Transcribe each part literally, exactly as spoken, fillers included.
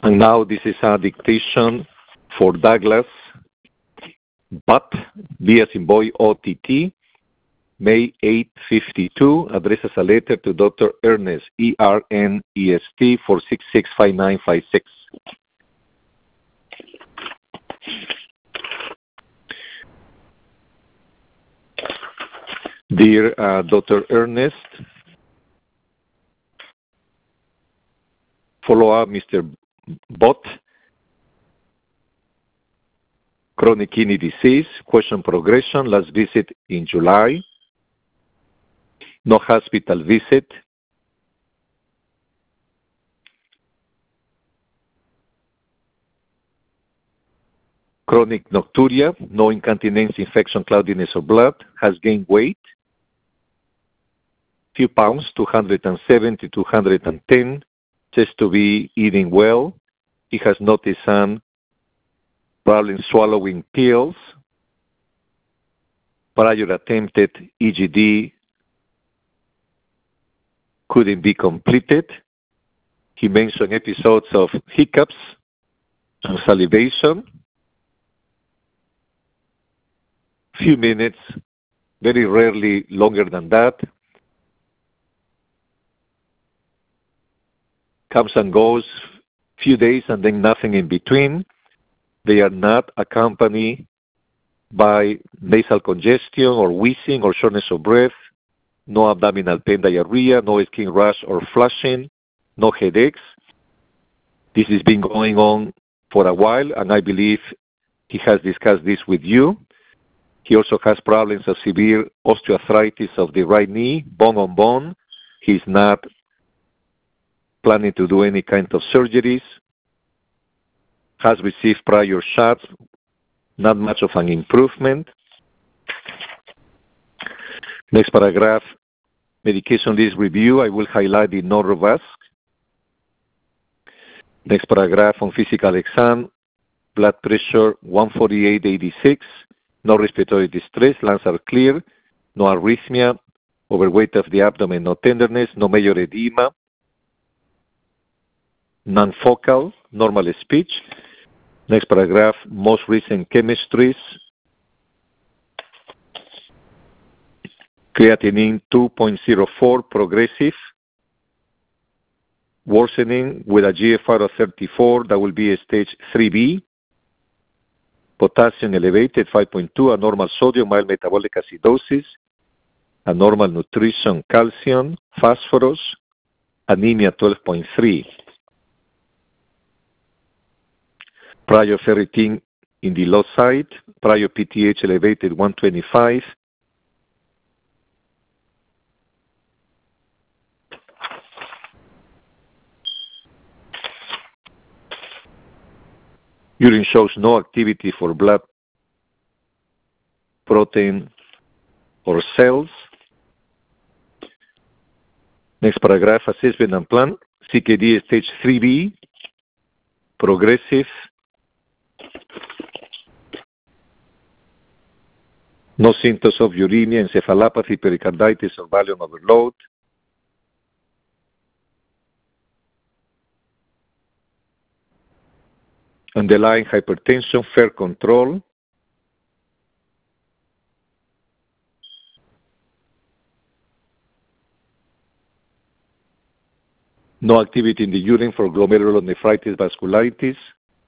And now this is a dictation for Douglas Butt, B as in boy, O T T, May eighth, fifty-two, addresses a letter to Doctor Ernest, E R N E S T, four six six five nine five six. Dear uh, Doctor Ernest, follow up Mister Bott, chronic kidney disease, question progression, last visit in July, no hospital visit, chronic nocturia, no incontinence, infection, cloudiness of blood, has gained weight, few pounds, two hundred seventy, two hundred ten, says to be eating well. He has noticed some problem swallowing pills. Prior attempted E G D couldn't be completed. He mentioned episodes of hiccups and salivation. Few minutes, very rarely longer than that. Comes and goes, few days and then nothing in between. They are not accompanied by nasal congestion or wheezing or shortness of breath, no abdominal pain, diarrhea, no skin rash or flushing, no headaches. This has been going on for a while, and I believe he has discussed this with you. He also has problems of severe osteoarthritis of the right knee, bone on bone. He's not planning to do any kind of surgeries, has received prior shots, not much of an improvement. Next paragraph, medication list review. I will highlight the Norvasc. Next paragraph on physical exam, blood pressure one forty-eight eighty-six, no respiratory distress, lungs are clear, no arrhythmia, overweight of the abdomen, no tenderness, no major edema, non-focal, normal speech. Next paragraph, most recent chemistries. Creatinine two point zero four, progressive. Worsening with a G F R of thirty-four, that will be a stage three B. Potassium elevated, five point two, abnormal sodium, mild metabolic acidosis, abnormal nutrition, calcium, phosphorus, anemia twelve point three. Prior ferritin in the low side, prior P T H elevated one twenty-five. Urine shows no activity for blood protein or cells. Next paragraph, assessment and plan. C K D stage three B, progressive. No symptoms of uremia, encephalopathy, pericarditis, or volume overload. Underlying hypertension, fair control. No activity in the urine for glomerulonephritis, vasculitis.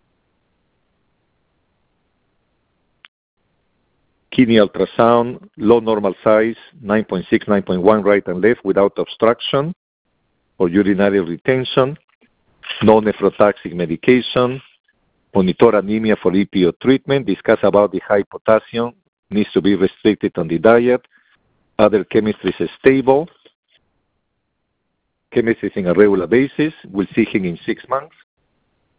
Kidney ultrasound, low normal size, nine point six, nine point one right and left without obstruction or urinary retention. No nephrotoxic medication. Monitor anemia for E P O treatment. Discuss about the high potassium. Needs to be restricted on the diet. Other chemistry is stable. Chemistry is on a regular basis. We'll see him in six months.